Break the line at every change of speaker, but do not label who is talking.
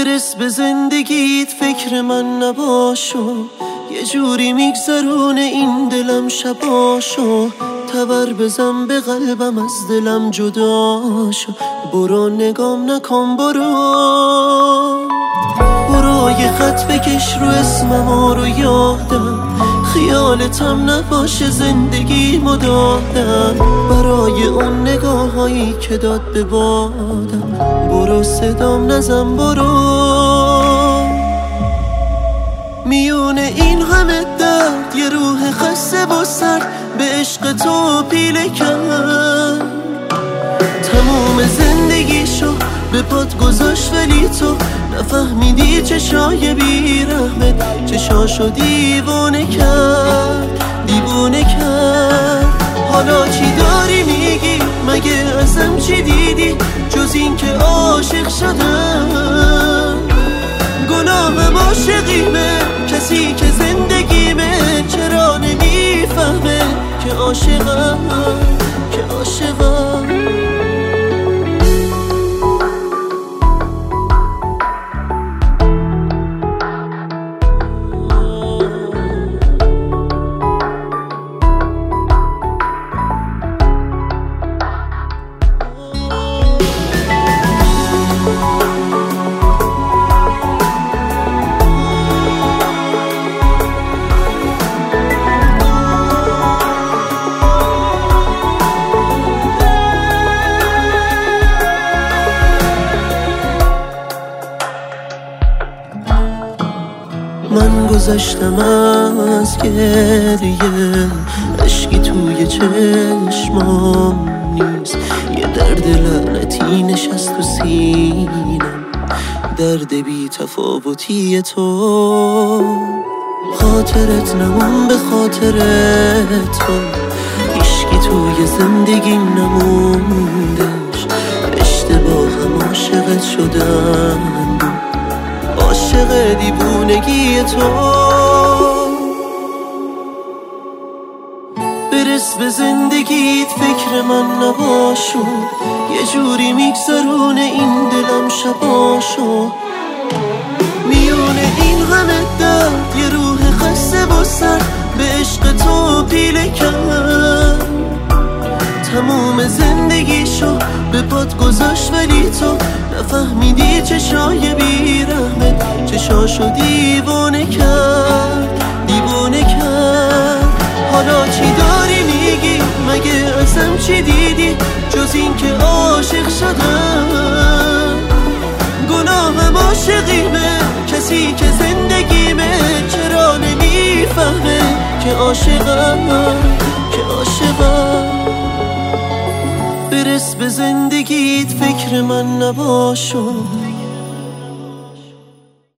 برس به زندگیت فکر من نباشو، یه جوری میگذرونه این دلم شباشو. تبر بزن به قلبم از دلم جدا شو، برو نگام نکن برو یه خط بکش رو اسمم رو یادم، خیالتم نباشه زندگی مدادم. برای اون نگاه هایی که داد به بادم، برو صدام نزن برو. میونه این همه درد یه روح خسته و سرد به عشق تو پیله کرد. تموم زندگیشو به پات گذاشت ولی تو نفهمیدی چشای بیرحمت چشاشو دیوونه کرد. حالا چی داری میگی؟ مگه ازم چی دیدی جز این که عاشق شدم؟ گناهم عاشقیمه، کسی که زندگیمه چرا نمیفهمه که عاشقم. من گذشتم از گریه، اشکی توی چشمام نیست. یه درد لعنتی نشست تو سینم، درد بی تفاوتی تو. خاطرت نمون به خاطر تو، هیچکی توی زندگیم نموندش. اشتباهم عاشقت شدم، عاشق دیوونگی تو. برس به زندگیت فکر من نباشو، یه جوری میگذرونه این دلم شباشو. میونه این همه درد یه روح خسته و سرد به عشق تو پیله کرد. تموم زندگیشو به پات گذاشت ولی تو نفهمیدی چشای بیرحمت چشاشو دیوونه کرد. حالا چی داری میگی؟ مگه ازم چی دیدی جز این که عاشق شدم؟ گناهم عاشقیمه، کسی که زندگیمه چرا نمیفهمه که عاشقم. برس به زندگیت فکر من نباشو،